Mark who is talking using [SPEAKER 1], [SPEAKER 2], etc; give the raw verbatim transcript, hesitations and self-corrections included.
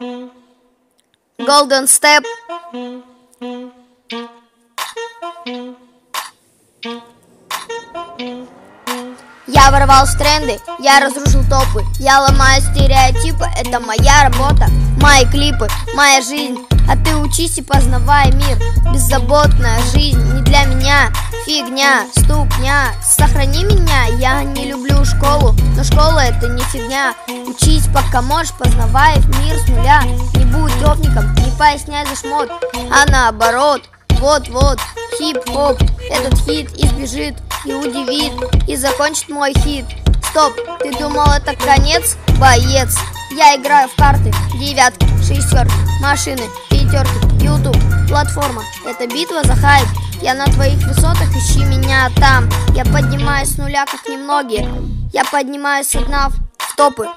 [SPEAKER 1] Golden Step. Я ворвался в тренды, я разрушил топы, я ломаю стереотипы, это моя работа, мои клипы, моя жизнь. А ты учись и познавай мир. Беззаботная жизнь не для меня, фигня, ступня. Сохрани меня, я не люблю школу, но школа это не фигня. Учись пока можешь, познавай мир с нуля. Не будь гопником, не поясняй за шмот, а наоборот. Вот-вот, хип-хоп, этот хит избежит и удивит, и закончит мой хит. Стоп, ты думал это конец? Боец. Я играю в карты, девятки, шестерки, машины, пятерки, ютуб, платформа. Это битва за хайп. Я на твоих высотах, ищи меня там. Я поднимаюсь с нуля, как немногие. Я поднимаюсь со дна в топы.